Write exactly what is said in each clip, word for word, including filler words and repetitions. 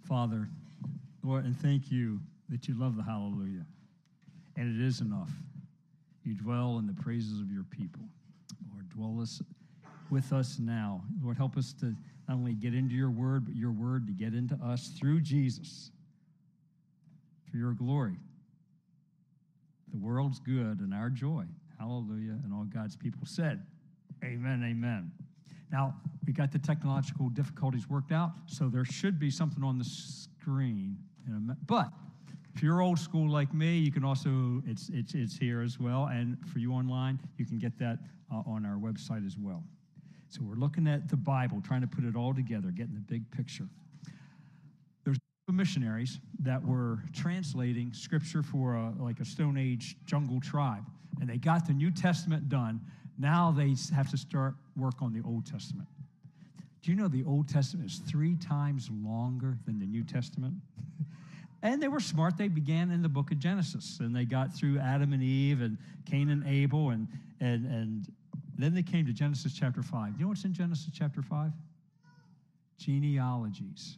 Father, Lord, and thank you that you love the hallelujah. And it is enough. You dwell in the praises of your people. Lord, dwell us, with us now. Lord, help us to not only get into your word, but your word to get into us through Jesus for your glory. The world's good and our joy. Hallelujah. And all God's people said, amen, amen. Now, we got the technological difficulties worked out, so there should be something on the screen. In a minute. But if you're old school like me, you can also, it's, it's, it's here as well. And for you online, you can get that uh, on our website as well. So we're looking at the Bible, trying to put it all together, getting the big picture. There's missionaries that were translating scripture for a, like a Stone Age jungle tribe. And they got the New Testament done. Now they have to start work on the Old Testament. Do you know the Old Testament is three times longer than the New Testament? And they were smart. They began in the book of Genesis, and they got through Adam and Eve and Cain and Abel, and, and, and then they came to Genesis chapter five. Do you know what's in Genesis chapter five? Genealogies.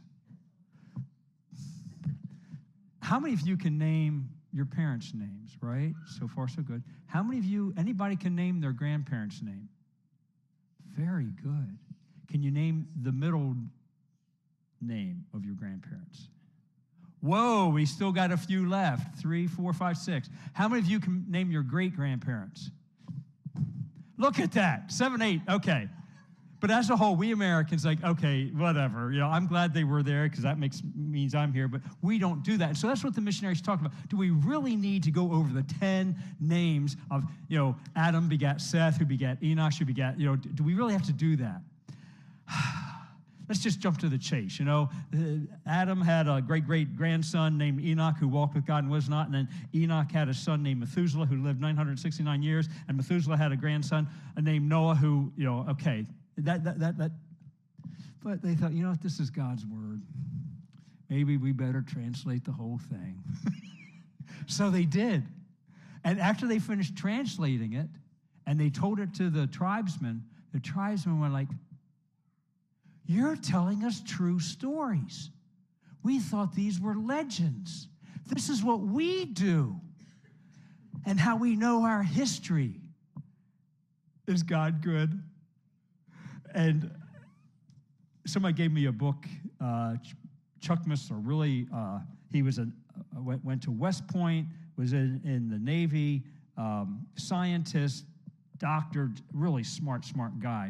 How many of you can name your parents' names, right? So far, so good. How many of you, anybody can name their grandparents' name? Very good. Can you name the middle name of your grandparents? Whoa, we still got a few left. Three, four, five, six. How many of you can name your great-grandparents? Look at that. Seven, eight. Okay. But as a whole, we Americans, like, okay, whatever. You know, I'm glad they were there because that makes means I'm here, but we don't do that. And so that's what the missionaries talk about. Do we really need to go over the ten names of, you know, Adam begat Seth, who begat Enosh, who begat, you know, do we really have to do that? Let's just jump to the chase. You know, Adam had a great-great-grandson named Enoch who walked with God and was not, and then Enoch had a son named Methuselah who lived nine hundred sixty-nine years, and Methuselah had a grandson named Noah who, you know, okay, that, that, that, that. But they thought, you know what, this is God's word. Maybe we better translate the whole thing. So they did. And after they finished translating it, and they told it to the tribesmen, the tribesmen were like, you're telling us true stories. We thought these were legends. This is what we do. And how we know our history. Is God good? And somebody gave me a book. Uh, Chuck Missler, really, uh, he was a, uh, went, went to West Point, was in, in the Navy, um, scientist, doctor, really smart, smart guy.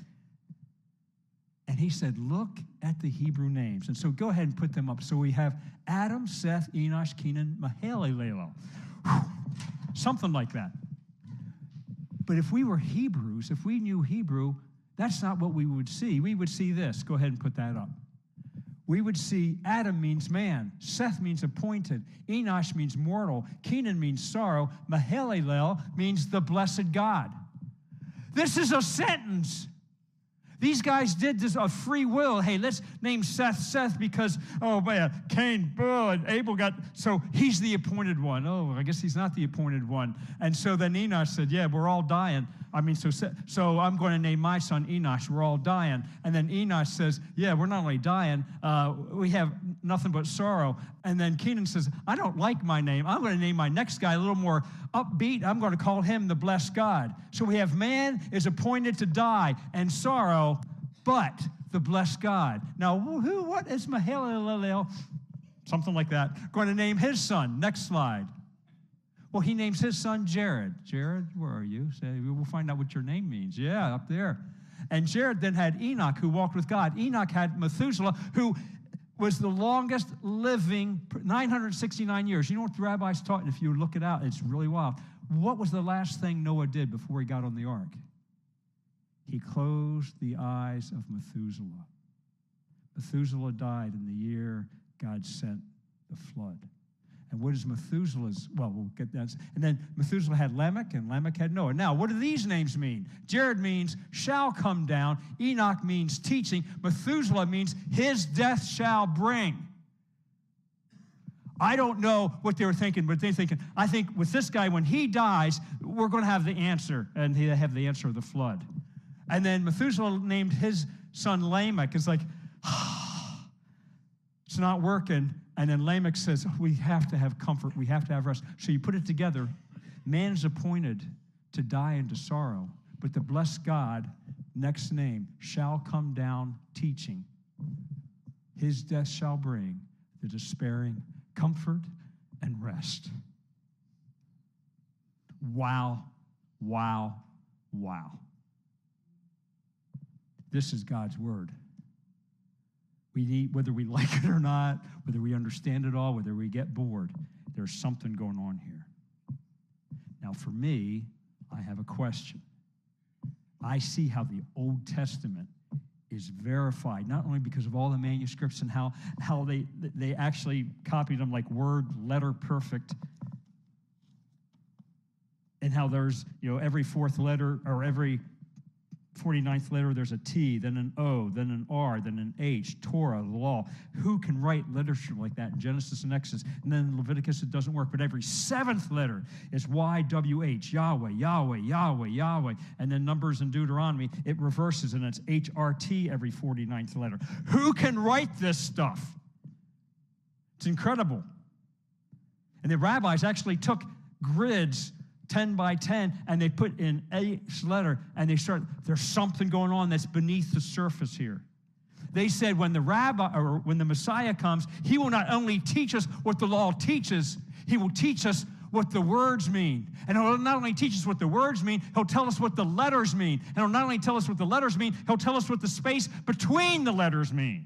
And he said, look at the Hebrew names. And so go ahead and put them up. So we have Adam, Seth, Enosh, Kenan, Mahalalel. Something like that. But if we were Hebrews, if we knew Hebrew, that's not what we would see. We would see this. Go ahead and put that up. We would see Adam means man. Seth means appointed. Enosh means mortal. Kenan means sorrow. Mahalalel means the blessed God. This is a sentence. These guys did this of free will. Hey, let's name Seth Seth because, oh, man, Cain, oh, and Abel got, so he's the appointed one. Oh, I guess he's not the appointed one. And so then Enosh said, yeah, we're all dying. I mean, so so I'm going to name my son Enosh. We're all dying. And then Enosh says, yeah, we're not only dying, uh, we have nothing but sorrow. And then Kenan says, I don't like my name. I'm going to name my next guy a little more upbeat. I'm going to call him the blessed God. So we have man is appointed to die and sorrow, but the blessed God. Now, who, what is Mahalalel? Something like that. Going to name his son. Next slide. Well, he names his son Jared. Jared, where are you? Say, we'll find out what your name means. Yeah, up there. And Jared then had Enoch, who walked with God. Enoch had Methuselah, who was the longest living, nine hundred sixty-nine years. You know what the rabbis taught? And if you look it out, it's really wild. What was the last thing Noah did before he got on the ark? He closed the eyes of Methuselah. Methuselah died in the year God sent the flood. And what is Methuselah's? Well, we'll get that. And then Methuselah had Lamech, and Lamech had Noah. Now, what do these names mean? Jared means shall come down. Enoch means teaching. Methuselah means his death shall bring. I don't know what they were thinking, but they're thinking, I think with this guy, when he dies, we're going to have the answer. And they have the answer of the flood. And then Methuselah named his son Lamech. It's like, It's not working. And then Lamech says, we have to have comfort. We have to have rest. So you put it together. Man is appointed to die into sorrow, but the blessed God, next name, shall come down teaching. His death shall bring the despairing comfort and rest. Wow, wow, wow. This is God's word. We need, whether we like it or not, whether we understand it all, whether we get bored, there's something going on here. Now, for me, I have a question. I see how the Old Testament is verified, not only because of all the manuscripts and how, how they, they actually copied them like word, letter perfect, and how there's, you know, every fourth letter or every forty-ninth letter, there's a T, then an O, then an R, then an H, Torah, the law. Who can write literature like that in Genesis and Exodus? And then in Leviticus, it doesn't work. But every seventh letter is Y W H, Yahweh, Yahweh, Yahweh, Yahweh. And then Numbers and Deuteronomy, it reverses, and it's H R T every forty-ninth letter. Who can write this stuff? It's incredible. And the rabbis actually took grids ten by ten, and they put in each letter, and they start, there's something going on that's beneath the surface here. They said when the rabbi, or when the Messiah comes, he will not only teach us what the law teaches, he will teach us what the words mean. And he'll not only teach us what the words mean, he'll tell us what the letters mean. And he'll not only tell us what the letters mean, he'll tell us what the space between the letters mean.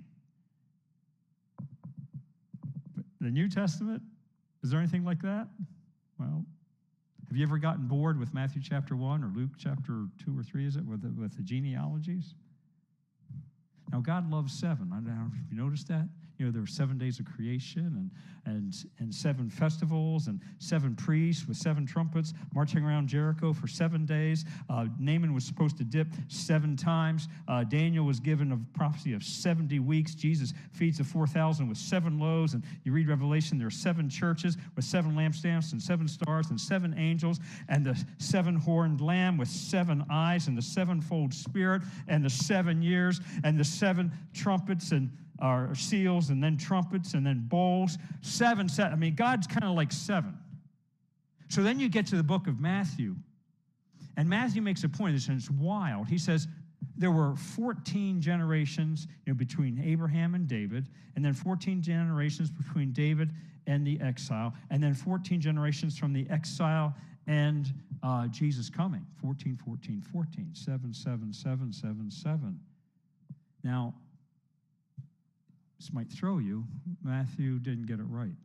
The New Testament, is there anything like that? Well, have you ever gotten bored with Matthew chapter one or Luke chapter two or three, is it, with the, with the genealogies? Now, God loves seven. I don't know if you noticed that. You know, there were seven days of creation and, and, and seven festivals and seven priests with seven trumpets marching around Jericho for seven days. Uh, Naaman was supposed to dip seven times. Uh, Daniel was given a prophecy of seventy weeks. Jesus feeds the four thousand with seven loaves. And you read Revelation, there are seven churches with seven lampstands and seven stars and seven angels and the seven-horned lamb with seven eyes and the sevenfold spirit and the seven years and the seven trumpets and Or seals, and then trumpets, and then bowls. Seven, seven. I mean, God's kind of like seven. So then you get to the book of Matthew, and Matthew makes a point of this, and it's wild. He says there were fourteen generations, you know, between Abraham and David, and then fourteen generations between David and the exile, and then fourteen generations from the exile and uh, Jesus coming. fourteen, fourteen, fourteen. seven, seven, seven, seven, seven. Now, this might throw you. Matthew didn't get it right.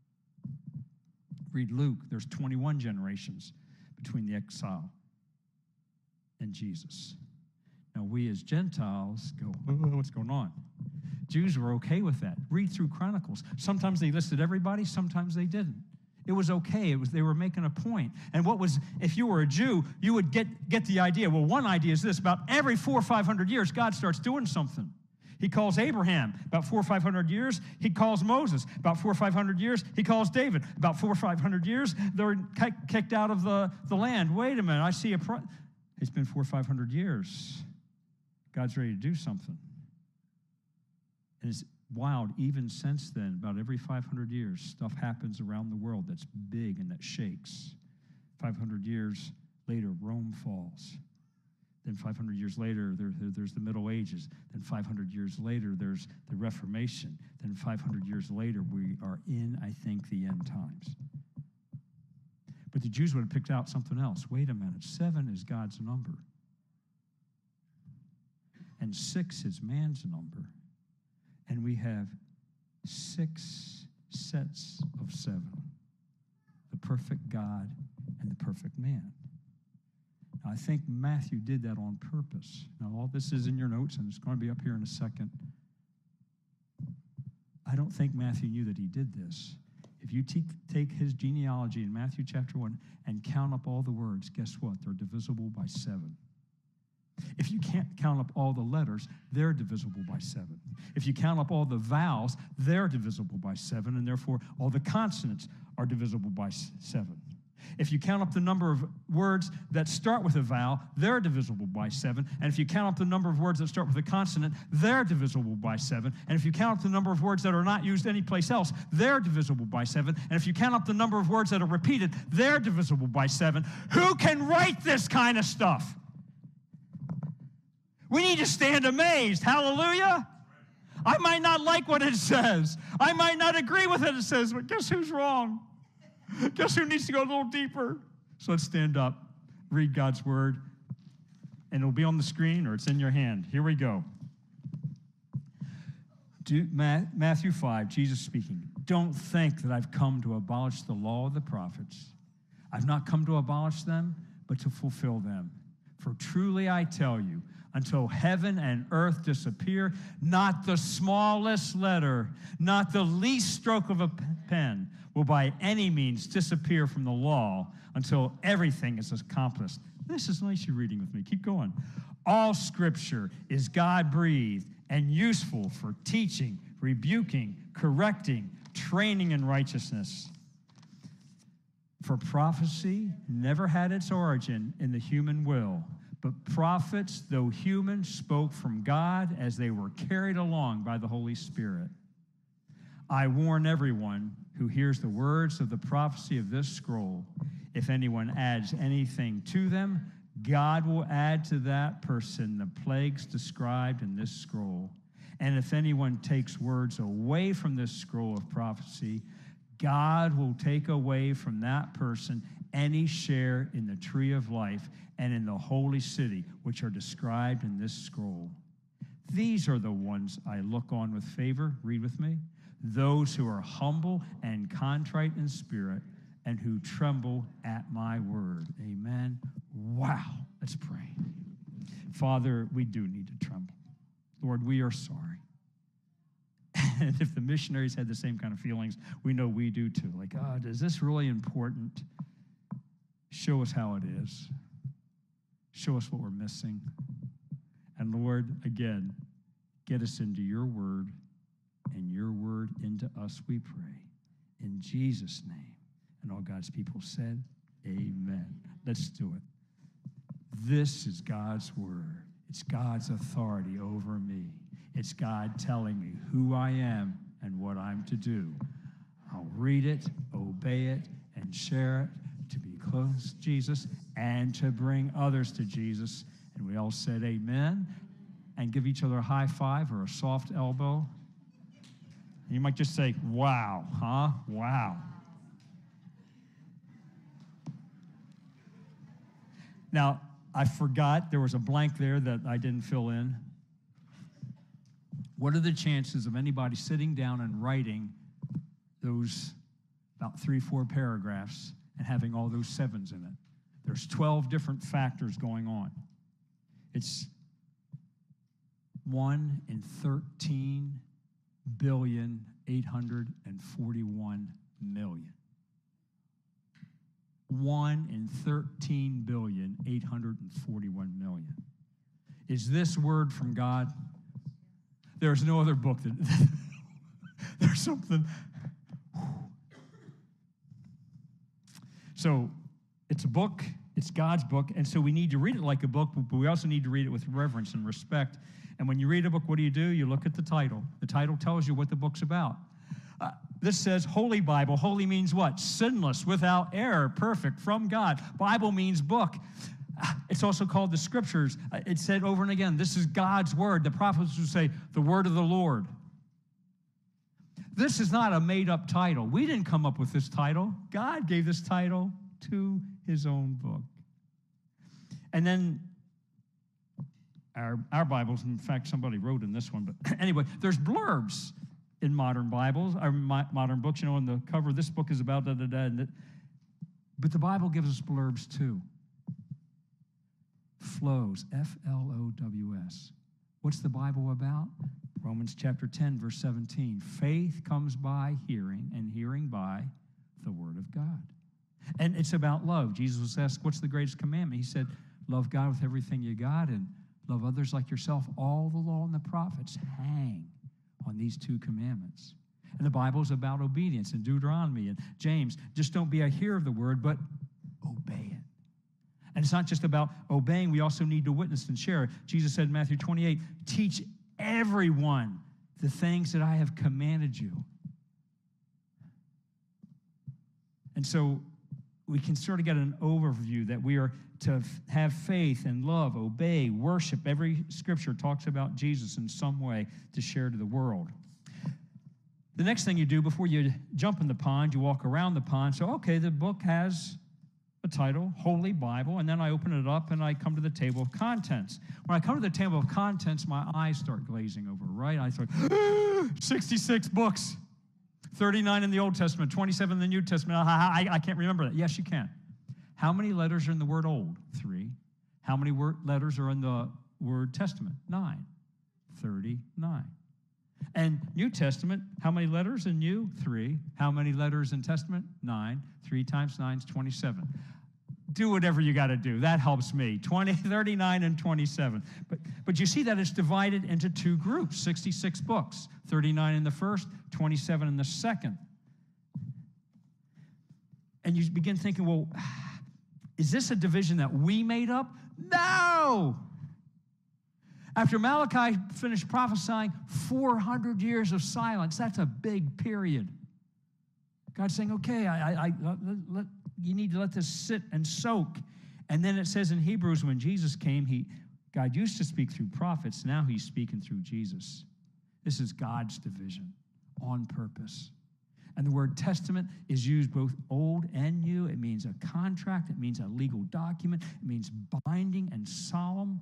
Read Luke. There's twenty-one generations between the exile and Jesus. Now, we as Gentiles go, what's going on? Jews were okay with that. Read through Chronicles. Sometimes they listed everybody, sometimes they didn't. It was okay. It was, they were making a point. And what was, if you were a Jew, you would get, get the idea. Well, one idea is this: about every four or five hundred years, God starts doing something. He calls Abraham about four or five hundred years. He calls Moses about four or five hundred years. He calls David about four or five hundred years. They're kicked out of the, the land. Wait a minute, I see a. Pro- it's been four or five hundred years. God's ready to do something. And it's wild. Even since then, about every five hundred years, stuff happens around the world that's big and that shakes. five hundred years later, Rome falls. Then five hundred years later, there, there's the Middle Ages. Then five hundred years later, there's the Reformation. Then five hundred years later, we are in, I think, the end times. But the Jews would have picked out something else. Wait a minute, seven is God's number. And six is man's number. And we have six sets of seven. The perfect God and the perfect man. I think Matthew did that on purpose. Now, all this is in your notes, and it's going to be up here in a second. I don't think Matthew knew that he did this. If you te- take his genealogy in Matthew chapter one and count up all the words, guess what? They're divisible by seven. If you can't count up all the letters, they're divisible by seven. If you count up all the vowels, they're divisible by seven, and therefore all the consonants are divisible by seven. If you count up the number of words that start with a vowel, they're divisible by seven. And if you count up the number of words that start with a consonant, they're divisible by seven. And if you count up the number of words that are not used anyplace else, they're divisible by seven. And if you count up the number of words that are repeated, they're divisible by seven. Who can write this kind of stuff? We need to stand amazed. Hallelujah. I might not like what it says. I might not agree with what it says, but guess who's wrong? Guess who needs to go a little deeper? So let's stand up, read God's word, and it'll be on the screen or it's in your hand. Here we go. Do, Matthew five, Jesus speaking. Don't think that I've come to abolish the law of the prophets. I've not come to abolish them, but to fulfill them. For truly I tell you, until heaven and earth disappear, not the smallest letter, not the least stroke of a pen will by any means disappear from the law until everything is accomplished. This is nice you're reading with me. Keep going. All Scripture is God-breathed and useful for teaching, rebuking, correcting, training in righteousness. For prophecy never had its origin in the human will, but prophets, though human, spoke from God as they were carried along by the Holy Spirit. I warn everyone who hears the words of the prophecy of this scroll. If anyone adds anything to them, God will add to that person the plagues described in this scroll. And if anyone takes words away from this scroll of prophecy, God will take away from that person any share in the tree of life and in the holy city, which are described in this scroll. These are the ones I look on with favor. Read with me. Those who are humble and contrite in spirit and who tremble at my word. Amen. Wow. Let's pray. Father, we do need to tremble. Lord, we are sorry. And if the missionaries had the same kind of feelings, we know we do too. Like, God, is this really important? Show us how it is. Show us what we're missing. And Lord, again, get us into your word and your word into us, we pray. In Jesus' name. And all God's people said, amen. Let's do it. This is God's word. It's God's authority over me. It's God telling me who I am and what I'm to do. I'll read it, obey it, and share it to be close to Jesus and to bring others to Jesus. And we all said amen. And give each other a high five or a soft elbow. You might just say, wow, huh? Wow. Now, I forgot there was a blank there that I didn't fill in. What are the chances of anybody sitting down and writing those about three, four paragraphs and having all those sevens in it? There's twelve different factors going on. It's one in thirteen billion, eight hundred forty-one million. one in thirteen billion, eight hundred forty-one million. Is this word from God? There's no other book that, there's something. So it's a book, it's God's book, and so we need to read it like a book, but we also need to read it with reverence and respect. And when you read a book, what do you do? You look at the title. The title tells you what the book's about. Uh, this says Holy Bible. Holy means what? Sinless, without error, perfect, from God. Bible means book. It's also called the Scriptures. It's said over and again, this is God's word. The prophets would say, the word of the Lord. This is not a made-up title. We didn't come up with this title. God gave this title to his own book. And then our, our Bibles, in fact, somebody wrote in this one, but anyway, there's blurbs in modern Bibles, or modern books. You know, on the cover, this book is about da-da-da. But the Bible gives us blurbs too. Flows, F L O W S. What's the Bible about? Romans chapter ten, verse seventeen. Faith comes by hearing, and hearing by the word of God. And it's about love. Jesus was asked, what's the greatest commandment? He said, love God with everything you got and love others like yourself. All the law and the prophets hang on these two commandments. And the Bible is about obedience in Deuteronomy and James. Just don't be a hearer of the word, but it's not just about obeying. We also need to witness and share. Jesus said in Matthew twenty-eight, teach everyone the things that I have commanded you. And so we can sort of get an overview that we are to have faith and love, obey, worship. Every scripture talks about Jesus in some way to share to the world. The next thing you do before you jump in the pond, you walk around the pond. So, okay, the book has a title, Holy Bible, and then I open it up and I come to the table of contents. When I come to the table of contents, my eyes start glazing over, right? I thought, sixty-six books. thirty-nine in the Old Testament, twenty-seven in the New Testament. I, I, I can't remember that. Yes, you can. How many letters are in the word old? Three. How many word, letters are in the word testament? Nine. thirty-nine. And New Testament, how many letters in New? Three. How many letters in Testament? Nine. Three times nine is twenty-seven. Do whatever you got to do. That helps me. twenty, thirty-nine, and twenty-seven. But, but you see that it's divided into two groups, sixty-six books. thirty-nine in the first, twenty-seven in the second. And you begin thinking, well, is this a division that we made up? No! After Malachi finished prophesying, four hundred years of silence. That's a big period. God's saying, okay, I, I, I, let, let, you need to let this sit and soak. And then it says in Hebrews, when Jesus came, he, God used to speak through prophets. Now he's speaking through Jesus. This is God's division on purpose. And the word testament is used both old and new. It means a contract. It means a legal document. It means binding and solemn.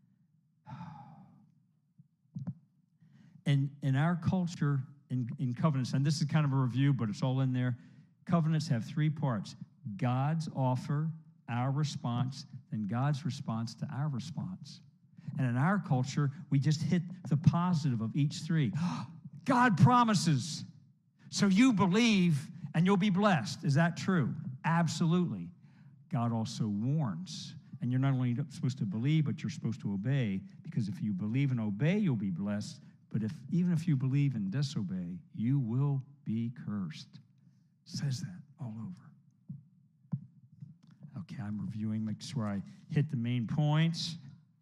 And in our culture, in, in covenants, and this is kind of a review, but it's all in there, covenants have three parts. God's offer, our response, then God's response to our response. And in our culture, we just hit the positive of each three. God promises. So you believe and you'll be blessed. Is that true? Absolutely. God also warns. And you're not only supposed to believe, but you're supposed to obey. Because if you believe and obey, you'll be blessed. But if even if you believe and disobey, you will be cursed. It says that all over. Okay, I'm reviewing, make sure I hit the main points.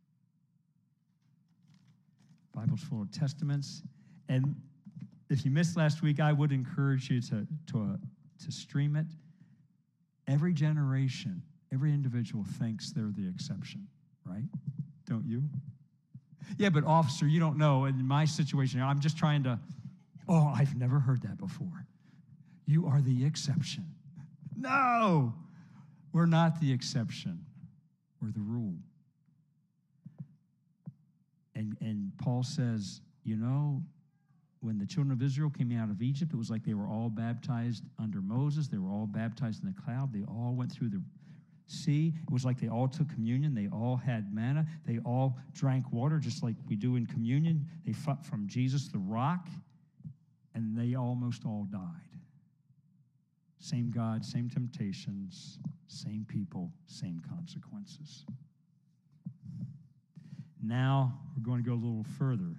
Bible's full of testaments. And if you missed last week, I would encourage you to, to, uh, to stream it. Every generation, every individual thinks they're the exception, right? Don't you? Yeah, but officer, you don't know. In my situation, I'm just trying to, oh, I've never heard that before. You are the exception. No, we're not the exception. We're the rule. And, and Paul says, you know, when the children of Israel came out of Egypt, it was like they were all baptized under Moses. They were all baptized in the cloud. They all went through the sea. It was like they all took communion. They all had manna. They all drank water just like we do in communion. They fought from Jesus, the rock, and they almost all died. Same God, same temptations, same people, same consequences. Now we're going to go a little further.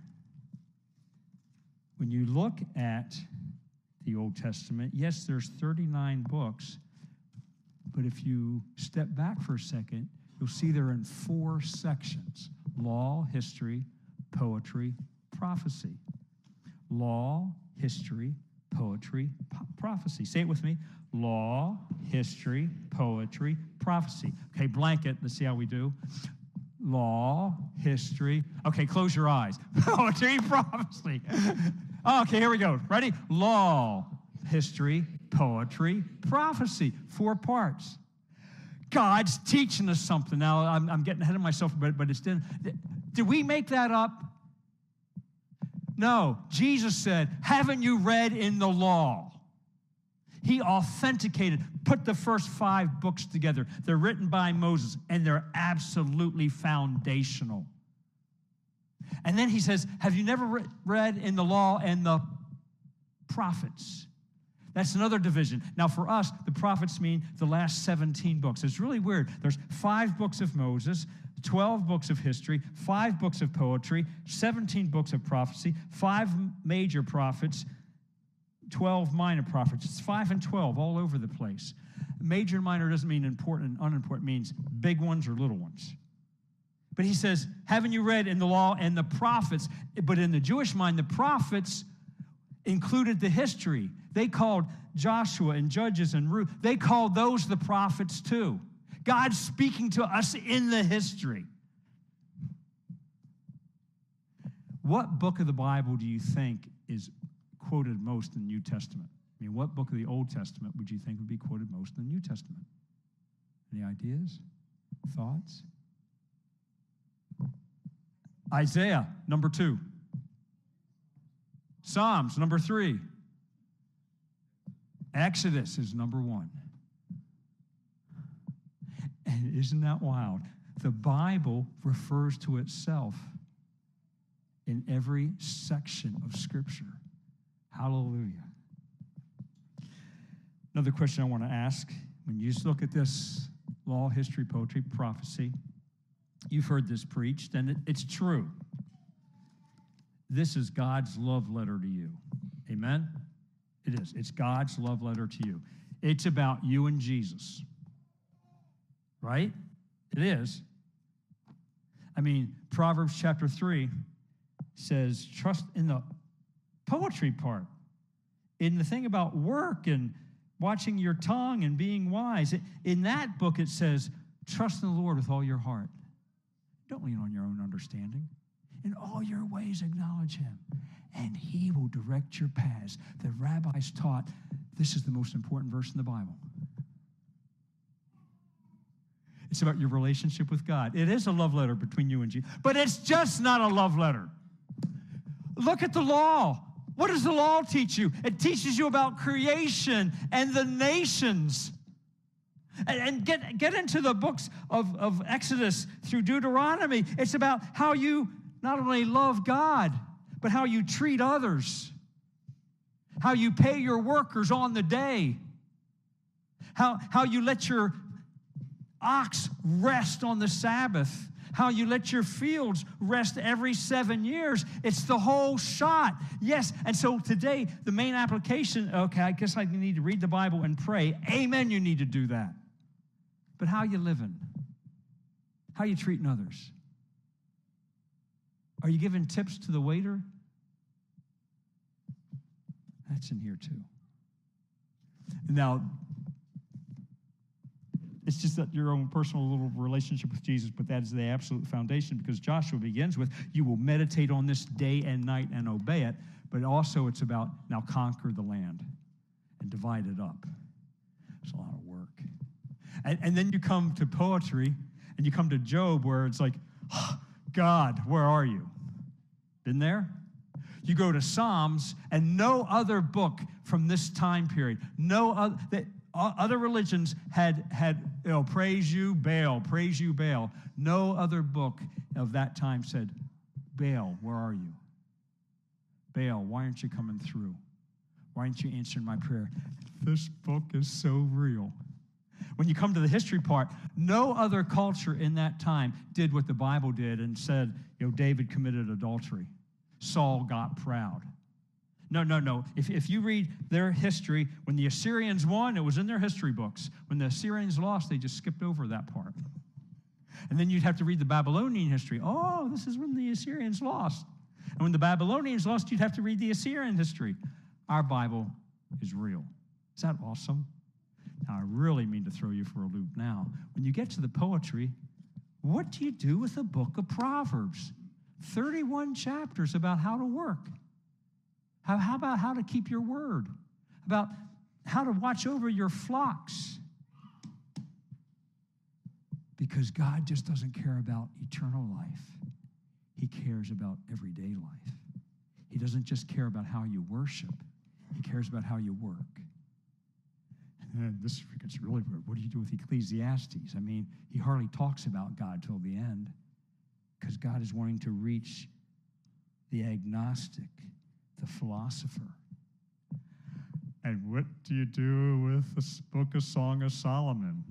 When you look at the Old Testament, yes, there's thirty-nine books, but if you step back for a second, you'll see they're in four sections: law, history, poetry, prophecy. Law, history, poetry, po- prophecy. Say it with me. Law, history, poetry, prophecy. Okay, blanket. Let's see how we do. Law, history. Okay, close your eyes. Poetry, prophecy. Okay, here we go. Ready? Law, history, poetry, prophecy. Four parts. God's teaching us something. Now, I'm, I'm getting ahead of myself, but, but it's did, did we make that up? No. Jesus said, haven't you read in the law? He authenticated, put the first five books together. They're written by Moses, and they're absolutely foundational. And then he says, have you never re- read in the law and the prophets? That's another division. Now, for us, the prophets mean the last seventeen books. It's really weird. There's five books of Moses, twelve books of history, five books of poetry, seventeen books of prophecy, five major prophets, twelve minor prophets. It's five and twelve all over the place. Major and minor doesn't mean important and unimportant. It means big ones or little ones. But he says, haven't you read in the law and the prophets? But in the Jewish mind, the prophets included the history. They called Joshua and Judges and Ruth. They called those the prophets too. God's speaking to us in the history. What book of the Bible do you think is quoted most in the New Testament? I mean, what book of the Old Testament would you think would be quoted most in the New Testament? Any ideas? Thoughts? Isaiah, number two. Psalms, number three. Exodus is number one. And isn't that wild? The Bible refers to itself in every section of Scripture. Hallelujah. Another question I want to ask, when you just look at this law, history, poetry, prophecy, you've heard this preached, and it, it's true. This is God's love letter to you. Amen? It is. It's God's love letter to you. It's about you and Jesus. Right? It is. I mean, Proverbs chapter three says, trust in the poetry part, in the thing about work and watching your tongue and being wise. In that book, it says, trust in the Lord with all your heart. Don't lean on your own understanding. In all your ways, acknowledge him, and he will direct your paths. The rabbis taught this is the most important verse in the Bible. It's about your relationship with God. It is a love letter between you and Jesus, but it's just not a love letter. Look at the law. What does the law teach you? It teaches you about creation and the nations. And, and get, get into the books of, of Exodus through Deuteronomy. It's about how you not only love God, but how you treat others, how you pay your workers on the day, how, how you let your ox rest on the Sabbath, how you let your fields rest every seven years. It's the whole shot. Yes, and so today, the main application, okay, I guess I need to read the Bible and pray. Amen, you need to do that. But how you living? How you treating others? Are you giving tips to the waiter? That's in here too. Now, it's just that your own personal little relationship with Jesus, but that is the absolute foundation, because Joshua begins with, you will meditate on this day and night and obey it, but also it's about now conquer the land and divide it up. It's a lot of work. And, and then you come to poetry, and you come to Job, where it's like, oh, God, where are you? Been there? You go to Psalms, and no other book from this time period, no other, that, other religions had, had you know, praise you, Baal, praise you, Baal. No other book of that time said, Baal, where are you? Baal, why aren't you coming through? Why aren't you answering my prayer? This book is so real. When you come to the history part, no other culture in that time did what the Bible did and said, you know, David committed adultery. Saul got proud. No, no, no. If, if you read their history, when the Assyrians won, it was in their history books. When the Assyrians lost, they just skipped over that part. And then you'd have to read the Babylonian history. Oh, this is when the Assyrians lost. And when the Babylonians lost, you'd have to read the Assyrian history. Our Bible is real. Is that awesome? Now, I really mean to throw you for a loop now. When you get to the poetry, what do you do with the book of Proverbs? thirty-one chapters about how to work. How, how about how to keep your word? About how to watch over your flocks. Because God just doesn't care about eternal life. He cares about everyday life. He doesn't just care about how you worship. He cares about how you work. And this gets really weird. What do you do with Ecclesiastes? I mean, he hardly talks about God till the end, because God is wanting to reach the agnostic, the philosopher. And what do you do with the book of Song of Solomon?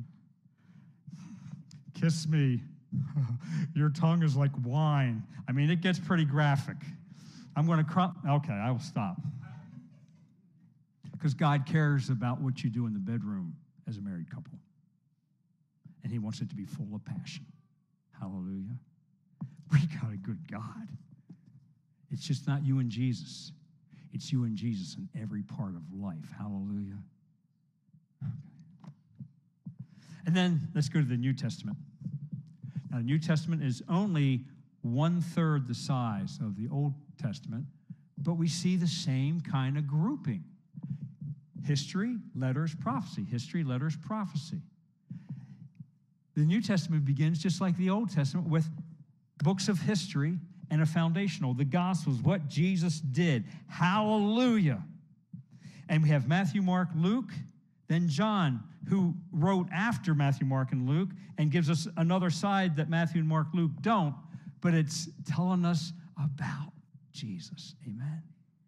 Kiss me. Your tongue is like wine. I mean, it gets pretty graphic. I'm going to cry. Okay, I will stop. Because God cares about what you do in the bedroom as a married couple. And he wants it to be full of passion. Hallelujah. We got a good God. It's just not you and Jesus. It's you and Jesus in every part of life. Hallelujah. Okay. And then let's go to the New Testament. Now, the New Testament is only one-third the size of the Old Testament, but we see the same kind of grouping. History, letters, prophecy. History, letters, prophecy. The New Testament begins just like the Old Testament with books of history and a foundational, the Gospels, what Jesus did. Hallelujah. And we have Matthew, Mark, Luke, then John, who wrote after Matthew, Mark, and Luke, and gives us another side that Matthew, Mark, Luke don't, but it's telling us about Jesus. Amen.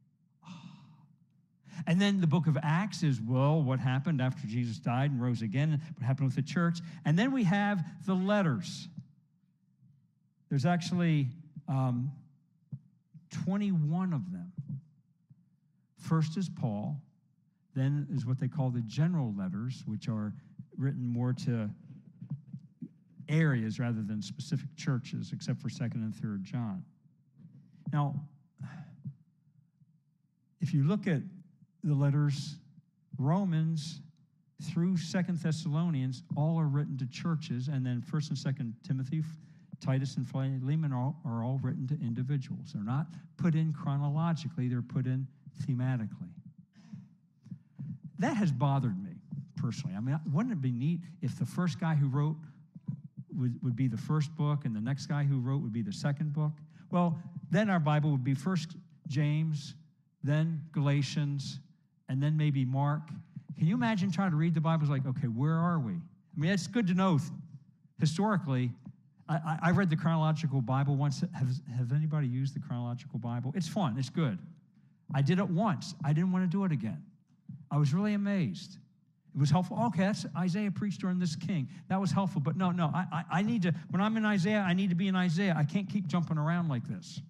And then the book of Acts is, well, what happened after Jesus died and rose again, what happened with the church. And then we have the letters. There's actually um, twenty-one of them. First is Paul. Then is what they call the general letters, which are written more to areas rather than specific churches, except for second and third John. Now, if you look at the letters, Romans through Second Thessalonians, all are written to churches, and then First and Second Timothy, Titus, and Philemon are, are all written to individuals. They're not put in chronologically, they're put in thematically. That has bothered me personally. I mean, wouldn't it be neat if the first guy who wrote would, would be the first book, and the next guy who wrote would be the second book? Well, then our Bible would be first James, then Galatians, and then maybe Mark. Can you imagine trying to read the Bible? It's like, okay, where are we? I mean, it's good to know historically. I, I read the chronological Bible once. Has, has anybody used the chronological Bible? It's fun. It's good. I did it once. I didn't want to do it again. I was really amazed. It was helpful. Okay, that's Isaiah preached during this king. That was helpful. But no, no, I, I, I need to, when I'm in Isaiah, I need to be in Isaiah. I can't keep jumping around like this.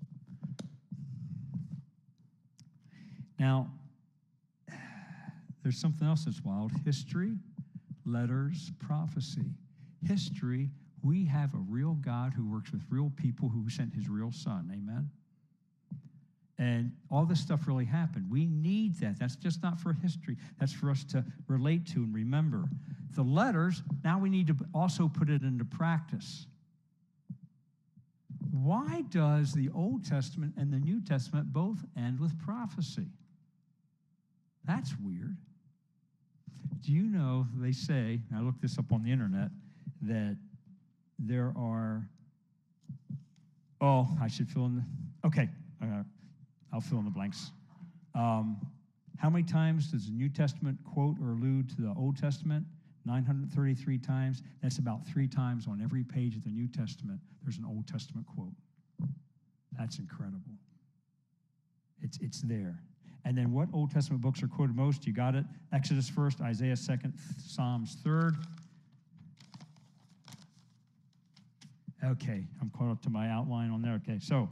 Now, there's something else that's wild. History, letters, prophecy. History, we have a real God who works with real people who sent his real son. Amen? And all this stuff really happened. We need that. That's just not for history. That's for us to relate to and remember. The letters, now we need to also put it into practice. Why does the Old Testament and the New Testament both end with prophecy? That's weird. Do you know, they say, and I looked this up on the internet, that there are, oh, I should fill in the, okay, uh, I'll fill in the blanks. Um, how many times does the New Testament quote or allude to the Old Testament? nine hundred thirty-three times. That's about three times on every page of the New Testament. There's an Old Testament quote. That's incredible. It's, it's there. And then what Old Testament books are quoted most? You got it. Exodus first, Isaiah second, Psalms third. Okay, I'm caught up to my outline on there. Okay, so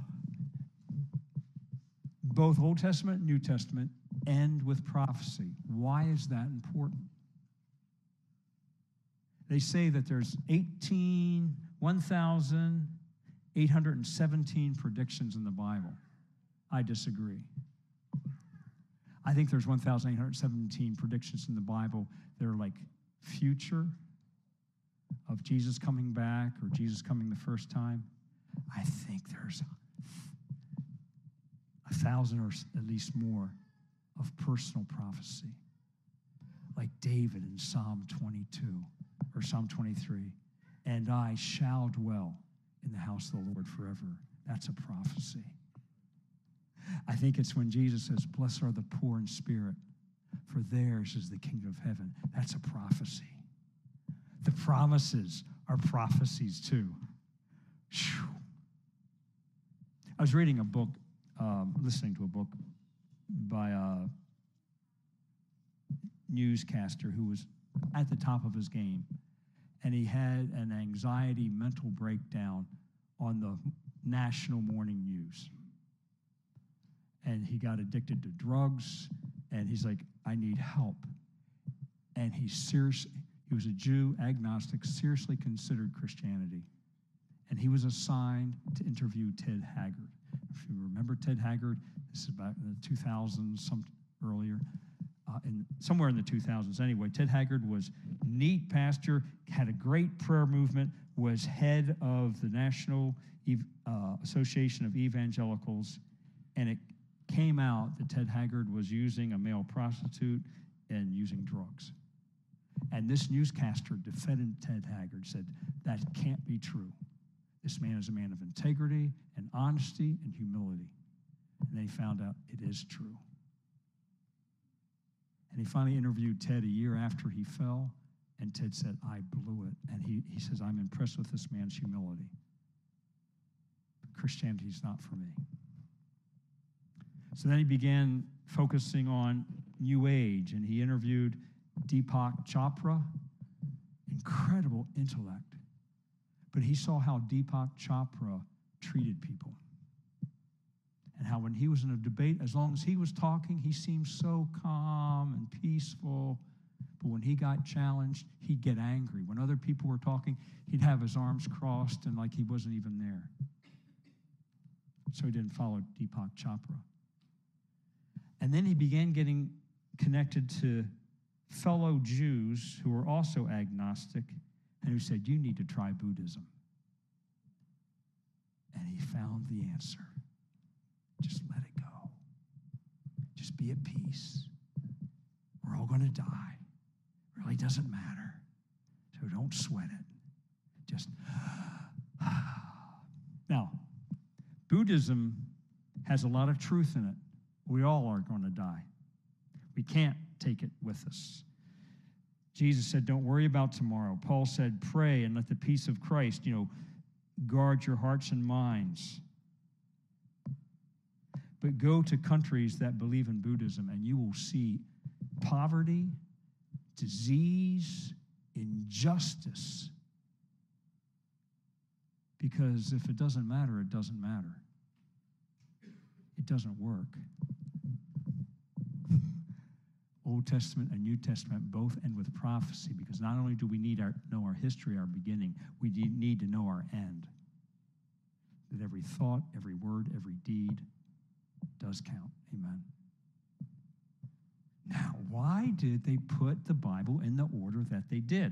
both Old Testament and New Testament end with prophecy. Why is that important? They say that there's eighteen, one thousand eight hundred seventeen predictions in the Bible. I disagree. I think there's one thousand eight hundred seventeen predictions in the Bible that are like future, of Jesus coming back or Jesus coming the first time. I think there's a thousand or at least more of personal prophecy, like David in Psalm twenty-two or Psalm twenty-three. And I shall dwell in the house of the Lord forever. That's a prophecy. I think it's when Jesus says, blessed are the poor in spirit, for theirs is the kingdom of heaven. That's a prophecy. The promises are prophecies too. Whew. I was reading a book, um, listening to a book by a newscaster who was at the top of his game, and he had an anxiety mental breakdown on the national morning news. And he got addicted to drugs, and he's like, I need help. and he seriously, he was a Jew, agnostic, seriously considered Christianity. And he was assigned to interview Ted Haggard. If you remember Ted Haggard, this is about in the two thousands, some earlier, uh, in, somewhere in the two thousands anyway. Ted Haggard was neat pastor, had a great prayer movement, was head of the National uh, Association of Evangelicals, and it came out that Ted Haggard was using a male prostitute and using drugs. And this newscaster defended Ted Haggard, said, that can't be true. This man is a man of integrity and honesty and humility. And then he found out it is true. And he finally interviewed Ted a year after he fell, and Ted said, I blew it. And he, he says, I'm impressed with this man's humility. But Christianity is not for me. So then he began focusing on New Age, and he interviewed Deepak Chopra, incredible intellect. But he saw how Deepak Chopra treated people. And how when he was in a debate, as long as he was talking, he seemed so calm and peaceful. But when he got challenged, he'd get angry. When other people were talking, he'd have his arms crossed and like he wasn't even there. So he didn't follow Deepak Chopra. And then he began getting connected to fellow Jews who were also agnostic and who said, you need to try Buddhism. And he found the answer. Just let it go. Just be at peace. We're all going to die. It really doesn't matter. So don't sweat it. Just, now, Buddhism has a lot of truth in it. We all are going to die. We can't take it with us. Jesus said, don't worry about tomorrow. Paul said, pray and let the peace of Christ, you know, guard your hearts and minds. But go to countries that believe in Buddhism and you will see poverty, disease, injustice. Because if it doesn't matter, it doesn't matter. It doesn't work. Old Testament and New Testament both end with prophecy, because not only do we need to know our history, our beginning, we need to know our end. That every thought, every word, every deed does count. Amen. Now, why did they put the Bible in the order that they did?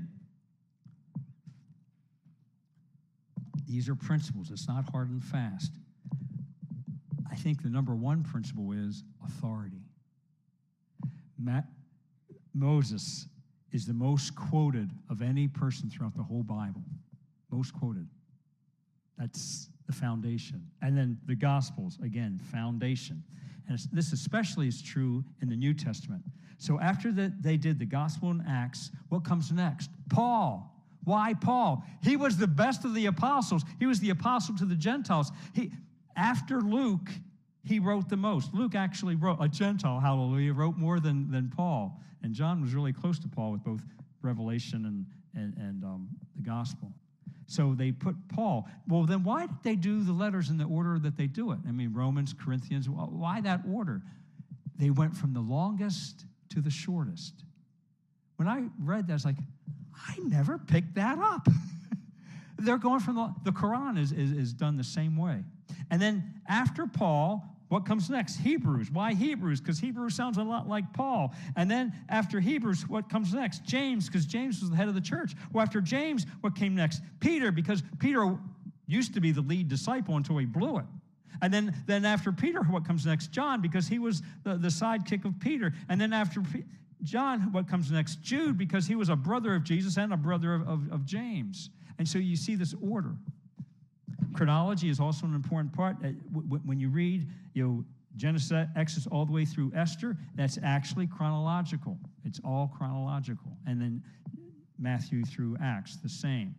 These are principles. It's not hard and fast. I think the number one principle is authority. Matt, Moses is the most quoted of any person throughout the whole Bible. Most quoted. That's the foundation. And then the Gospels, again, foundation. And this especially is true in the New Testament. So after the, they did the Gospel and Acts, what comes next? Paul. Why Paul? He was the best of the apostles. He was the apostle to the Gentiles. He, after Luke, he wrote the most. Luke actually wrote, a Gentile, hallelujah, wrote more than, than Paul. And John was really close to Paul with both Revelation and, and, and um, the Gospel. So they put Paul. Well, then why did they do the letters in the order that they do it? I mean, Romans, Corinthians, why that order? They went from the longest to the shortest. When I read that, I was like, I never picked that up. They're going from the, the Quran is, is, is done the same way. And then after Paul, what comes next? Hebrews. Why Hebrews? Because Hebrews sounds a lot like Paul. And then after Hebrews, what comes next? James, because James was the head of the church. Well, after James, what came next? Peter, because Peter used to be the lead disciple until he blew it. And then, then after Peter, what comes next? John, because he was the, the sidekick of Peter. And then after P- John, what comes next? Jude, because he was a brother of Jesus and a brother of, of, of James. And so you see this order. Chronology is also an important part. When you read, you know, Genesis, Exodus, all the way through Esther, that's actually chronological. It's all chronological. And then Matthew through Acts, the same.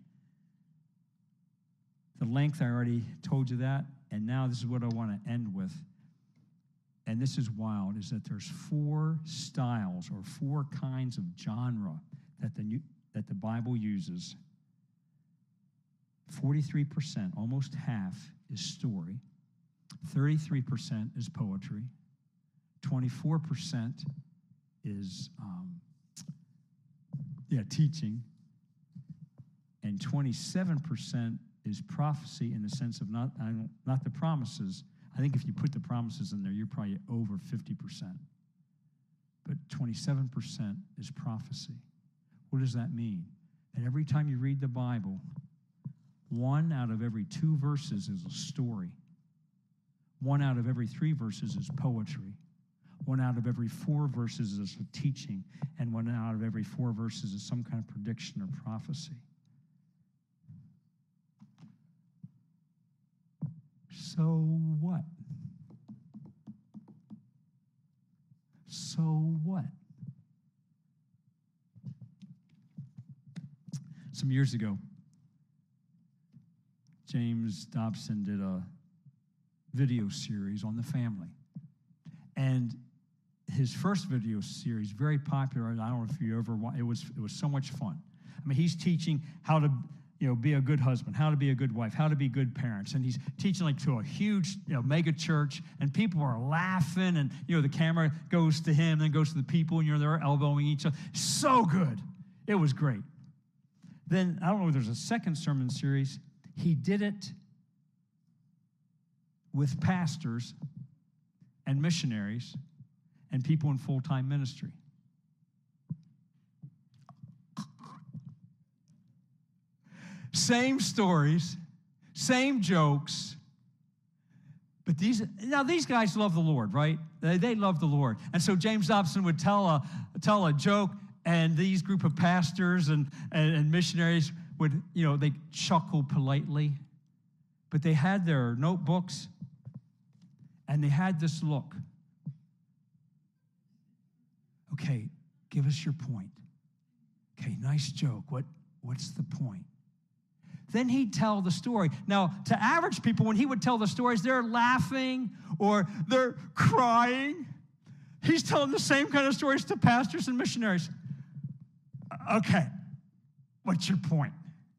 The length, I already told you that. And now this is what I want to end with. And this is wild, is that there's four styles or four kinds of genre that the, new, that the Bible uses. forty-three percent, almost half, is story. thirty-three percent is poetry. twenty-four percent is um, yeah, teaching. And twenty-seven percent is prophecy in the sense of not, I don't, not the promises. I think if you put the promises in there, you're probably over fifty percent. But twenty-seven percent is prophecy. What does that mean? That every time you read the Bible, one out of every two verses is a story. One out of every three verses is poetry. One out of every four verses is a teaching. And one out of every four verses is some kind of prediction or prophecy. So what? So what? Some years ago, James Dobson did a video series on the family. And his first video series, very popular. I don't know if you ever watched, it was, it was so much fun. I mean, he's teaching how to, you know, be a good husband, how to be a good wife, how to be good parents. And he's teaching like to a huge, you know, mega church, and people are laughing, and, you know, the camera goes to him, then goes to the people, and, you know, they're elbowing each other. So good. It was great. Then, I don't know if there's a second sermon series. He did it with pastors and missionaries and people in full-time ministry. Same stories, same jokes, but these, now these guys love the Lord, right? They, they love the Lord. And so James Dobson would tell a, tell a joke, and these group of pastors and, and, and missionaries would, you know, they chuckle politely, but they had their notebooks, and they had this look. Okay, give us your point. Okay, nice joke. What, what's the point? Then he'd tell the story. Now, to average people, when he would tell the stories, they're laughing or they're crying. He's telling the same kind of stories to pastors and missionaries. Okay, what's your point?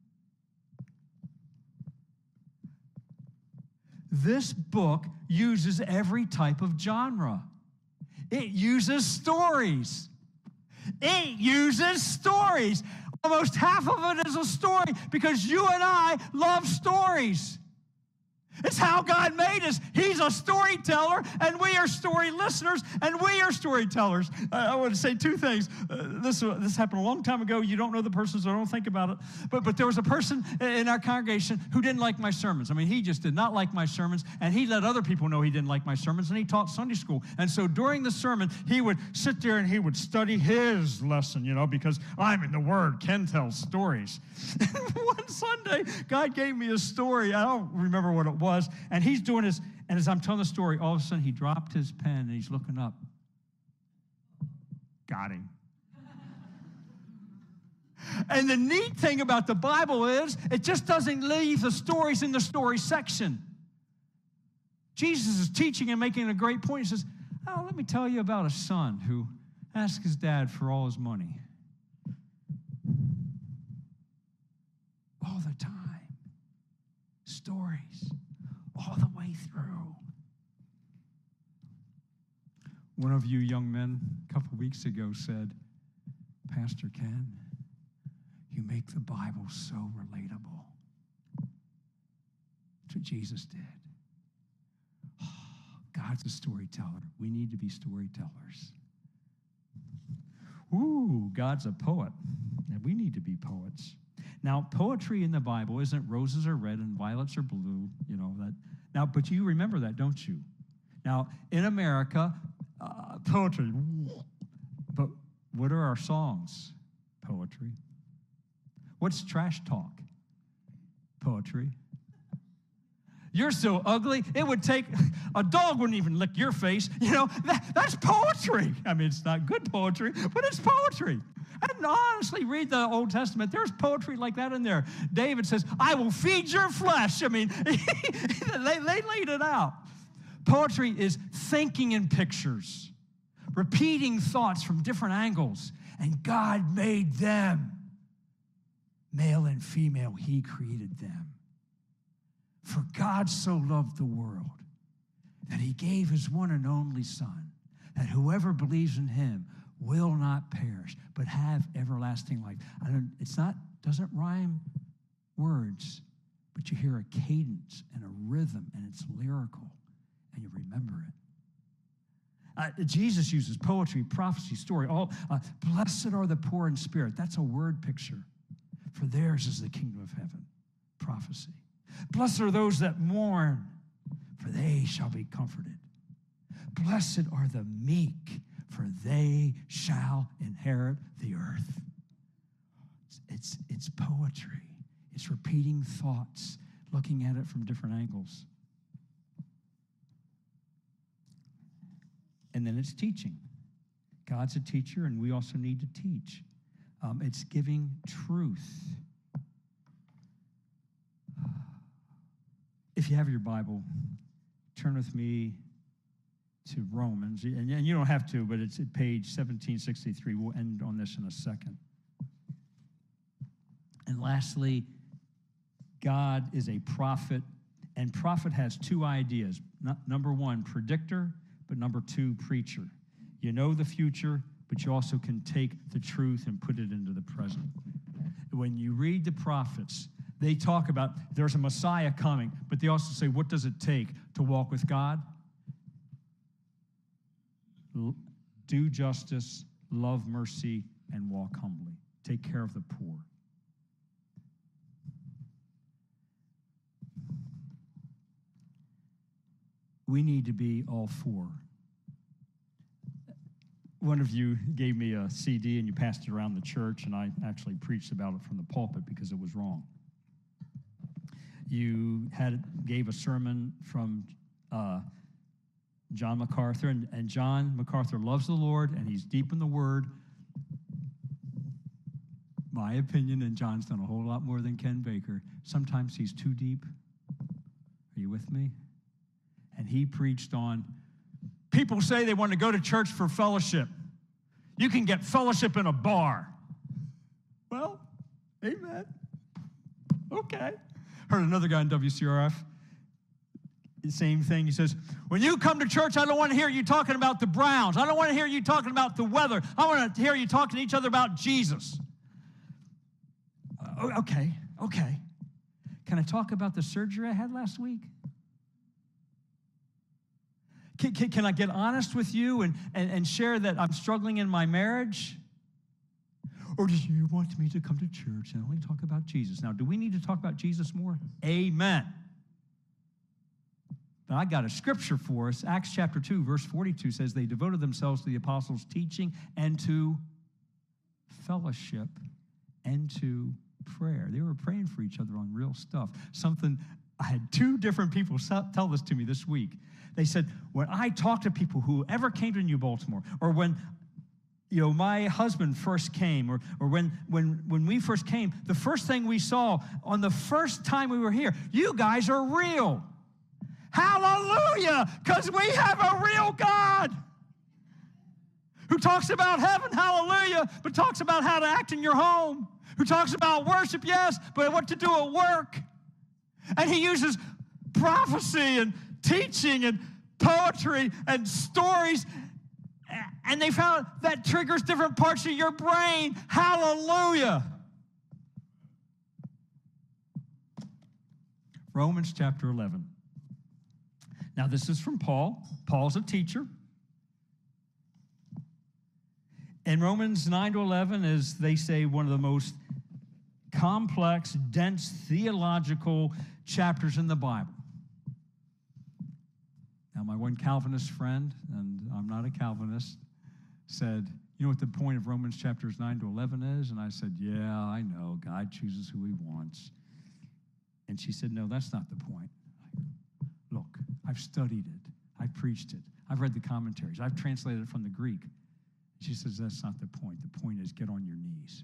This book uses every type of genre. It uses stories. It uses stories. Almost half of it is a story because you and I love stories. It's how God made us. He's a storyteller, and we are story listeners, and we are storytellers. I, I want to say two things. Uh, this, this happened a long time ago. You don't know the person, so don't think about it. But, but there was a person in our congregation who didn't like my sermons. I mean, he just did not like my sermons, and he let other people know he didn't like my sermons, and he taught Sunday school. And so during the sermon, he would sit there and he would study his lesson, you know, because I'm in the Word. Ken tells stories. One Sunday, God gave me a story. I don't remember what it was. And he's doing his, and as I'm telling the story, all of a sudden he dropped his pen and he's looking up. Got him. And the neat thing about the Bible is it just doesn't leave the stories in the story section. Jesus is teaching and making a great point. He says, oh, let me tell you about a son who asked his dad for all his money. All the time. Stories. All the way through. One of you young men a couple weeks ago said, Pastor Ken, you make the Bible so relatable. That's what Jesus did. Oh, God's a storyteller. We need to be storytellers. Ooh, God's a poet. And we need to be poets. Now, poetry in the Bible isn't roses are red and violets are blue, you know, that. Now, but you remember that, don't you? Now, in America, uh, poetry, but what are our songs? Poetry. What's trash talk? Poetry. You're so ugly, it would take, a dog wouldn't even lick your face. You know, that, that's poetry. I mean, it's not good poetry, but it's poetry. And honestly, read the Old Testament. There's poetry like that in there. David says, I will feed your flesh. I mean, they, they laid it out. Poetry is thinking in pictures, repeating thoughts from different angles. And God made them. Male and female, he created them. For God so loved the world that he gave his one and only Son, that whoever believes in him will not perish, but have everlasting life. I don't, it's not, doesn't rhyme words, but you hear a cadence and a rhythm, and it's lyrical, and you remember it. Uh, Jesus uses poetry, prophecy, story. All uh, blessed are the poor in spirit. That's a word picture. For theirs is the kingdom of heaven. Prophecy. Blessed are those that mourn, for they shall be comforted. Blessed are the meek, for they shall inherit the earth. It's, it's, it's poetry. It's repeating thoughts, looking at it from different angles. And then it's teaching. God's a teacher, and we also need to teach. Um, it's giving truth. If you have your Bible, turn with me to Romans. And, and you don't have to, but it's at page seventeen sixty-three. We'll end on this in a second. And lastly, God is a prophet, and prophet has two ideas. No, number one, predictor, but number two, preacher. You know the future, but you also can take the truth and put it into the present. When you read the prophets, they talk about there's a Messiah coming, but they also say, what does it take to walk with God? L- do justice, love mercy, and walk humbly. Take care of the poor. We need to be all four. One of you gave me a C D and you passed it around the church, and I actually preached about it from the pulpit because it was wrong. You had gave a sermon from uh, John MacArthur, and, and John MacArthur loves the Lord, and he's deep in the Word. My opinion, and John's done a whole lot more than Ken Baker. Sometimes he's too deep. Are you with me? And he preached on, people say they want to go to church for fellowship. You can get fellowship in a bar. Well, amen. Okay. Heard another guy in W C R F, the same thing. He says, when you come to church, I don't want to hear you talking about the Browns. I don't want to hear you talking about the weather. I want to hear you talking to each other about Jesus. Uh, okay, okay. Can I talk about the surgery I had last week? Can, can, can I get honest with you and, and, and share that I'm struggling in my marriage? Or do you want me to come to church and only talk about Jesus? Now, do we need to talk about Jesus more? Amen. But I got a scripture for us. Acts chapter two, verse forty-two says, they devoted themselves to the apostles' teaching and to fellowship and to prayer. They were praying for each other on real stuff. Something, I had two different people tell this to me this week. They said, when I talk to people who ever came to New Baltimore, or when you know, my husband first came, or, or when, when, when we first came, the first thing we saw on the first time we were here, you guys are real. Hallelujah, because we have a real God who talks about heaven, hallelujah, but talks about how to act in your home, who talks about worship, yes, but what to do at work. And he uses prophecy and teaching and poetry and stories, and they found that triggers different parts of your brain. Hallelujah. Romans chapter eleven. Now, this is from Paul. Paul's a teacher. And Romans nine to eleven is, they say, one of the most complex, dense, theological chapters in the Bible. Now, my one Calvinist friend, and I'm not a Calvinist, said, you know what the point of Romans chapters nine to eleven is? And I said, yeah, I know. God chooses who he wants. And she said, no, that's not the point. Look, I've studied it. I've preached it. I've read the commentaries. I've translated it from the Greek. She says, that's not the point. The point is, get on your knees.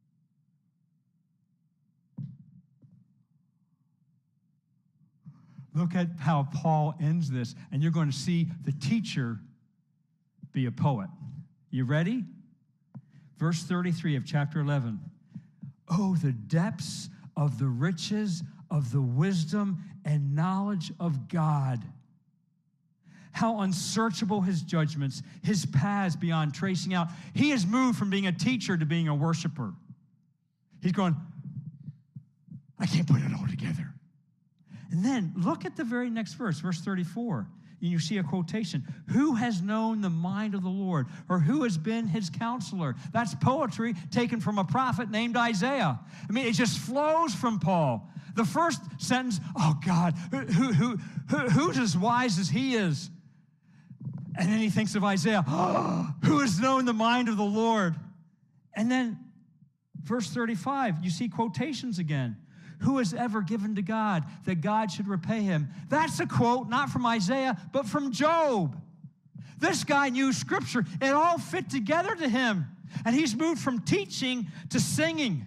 Look at how Paul ends this, and you're going to see the teacher be a poet. You ready? Verse thirty-three of chapter eleven. Oh, the depths of the riches of the wisdom and knowledge of God. how unsearchable his judgments, his paths beyond tracing out. He has moved from being a teacher to being a worshiper. He's going, I can't put it all together. And then look at the very next verse, verse thirty-four. And you see a quotation. Who has known the mind of the Lord, or who has been his counselor? That's poetry taken from a prophet named Isaiah. I mean, it just flows from Paul. The first sentence, oh God, who, who, who, who's as wise as he is? And then he thinks of Isaiah, oh, who has known the mind of the Lord? And then verse thirty-five, you see quotations again. Who has ever given to God that God should repay him? That's a quote not from Isaiah, but from Job. This guy knew Scripture. It all fit together to him. And he's moved from teaching to singing,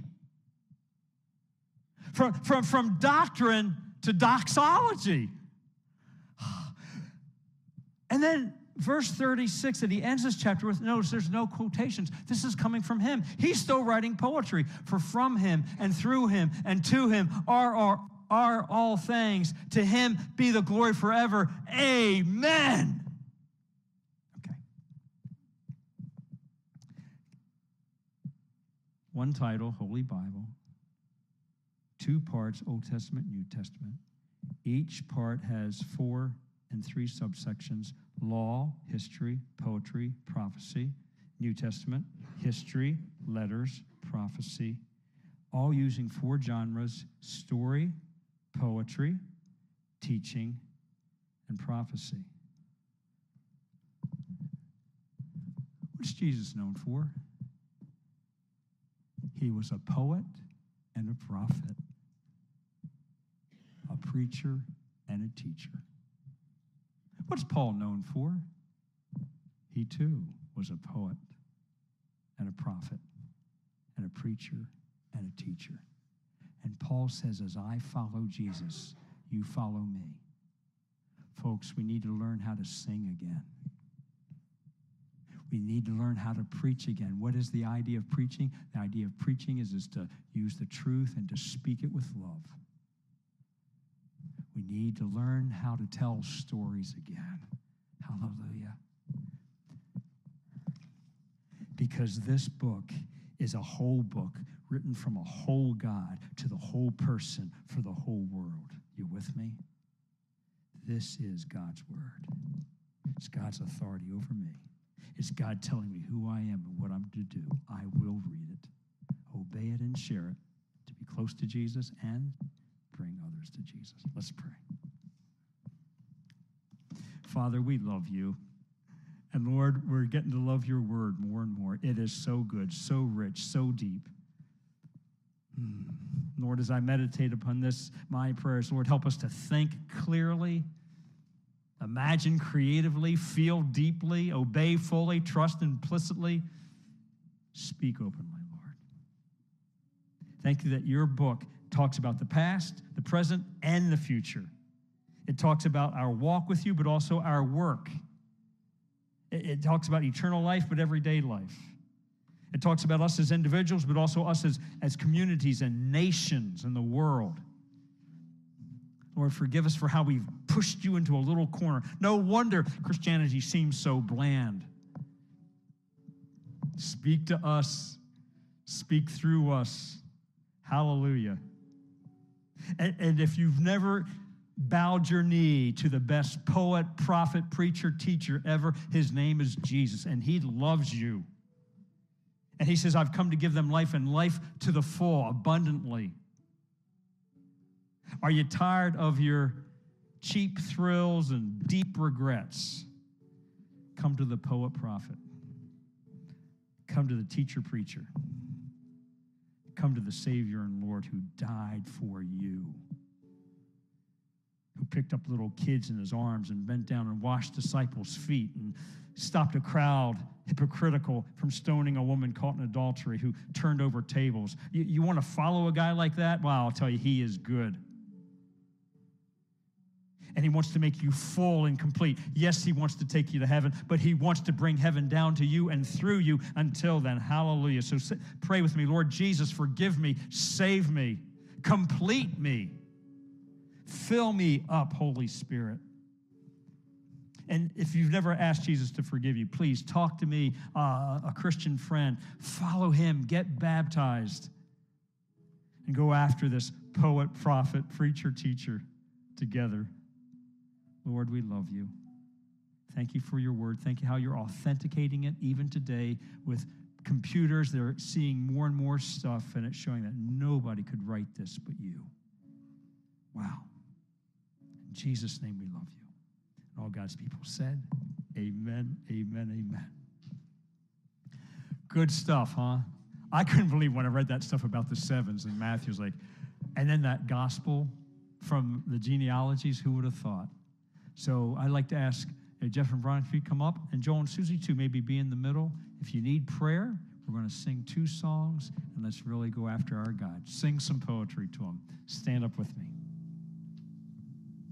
from, from, from doctrine to doxology. And then verse thirty-six, that he ends this chapter with, notice there's no quotations. This is coming from him. He's still writing poetry. For from him and through him and to him are, are, are all things. To him be the glory forever. Amen. Okay. One title, Holy Bible. Two parts, Old Testament, New Testament. Each part has four and three subsections: law, history, poetry, prophecy. New Testament, history, letters, prophecy, all using four genres: story, poetry, teaching, and prophecy. What's Jesus known for? He was a poet and a prophet, a preacher and a teacher. What's Paul known for? He too was a poet and a prophet and a preacher and a teacher. And Paul says, as I follow Jesus, you follow me. Folks, we need to learn how to sing again. We need to learn how to preach again. What is the idea of preaching? The idea of preaching is, is to use the truth and to speak it with love. We need to learn how to tell stories again. Hallelujah. Because this book is a whole book written from a whole God to the whole person for the whole world. You with me? This is God's word. It's God's authority over me. It's God telling me who I am and what I'm to do. I will read it, obey it, and share it to be close to Jesus and bring others to Jesus. Let's pray. Father, we love you. And Lord, we're getting to love your word more and more. It is so good, so rich, so deep. Mm. Lord, as I meditate upon this, my prayers, Lord, help us to think clearly, imagine creatively, feel deeply, obey fully, trust implicitly, speak openly, Lord. Thank you that your book talks about the past, the present, and the future. It talks about our walk with you, but also our work. It, it talks about eternal life, but everyday life. It talks about us as individuals, but also us as, as communities and nations in the world. Lord, forgive us for how we've pushed you into a little corner. No wonder Christianity seems so bland. Speak to us. Speak through us. Hallelujah. And, and if you've never bowed your knee to the best poet, prophet, preacher, teacher ever, his name is Jesus, and he loves you. And he says, I've come to give them life, and life to the full, abundantly. Are you tired of your cheap thrills and deep regrets? Come to the poet, prophet. Come to the teacher, preacher. Come to the Savior and Lord who died for you, who picked up little kids in his arms and bent down and washed disciples' feet and stopped a crowd hypocritical from stoning a woman caught in adultery, who turned over tables. You, you want to follow a guy like that? Wow, I'll tell you, he is good. And he wants to make you full and complete. Yes, he wants to take you to heaven, but he wants to bring heaven down to you and through you until then. Hallelujah. So pray with me. Lord Jesus, forgive me, save me, complete me. Fill me up, Holy Spirit. And if you've never asked Jesus to forgive you, please talk to me, uh, a Christian friend. Follow him. Get baptized. And go after this poet, prophet, preacher, teacher together. Lord, we love you. Thank you for your word. Thank you how you're authenticating it even today with computers. They're seeing more and more stuff, and it's showing that nobody could write this but you. Wow. In Jesus' name we love you. And all God's people said, amen, amen, amen. Good stuff, huh? I couldn't believe when I read that stuff about the sevens in Matthew's like, and then that gospel from the genealogies, who would have thought? So I'd like to ask uh, Jeff and Brian, if you come up, and Joel and Susie too, maybe be in the middle. If you need prayer, we're going to sing two songs, and let's really go after our God. Sing some poetry to him. Stand up with me.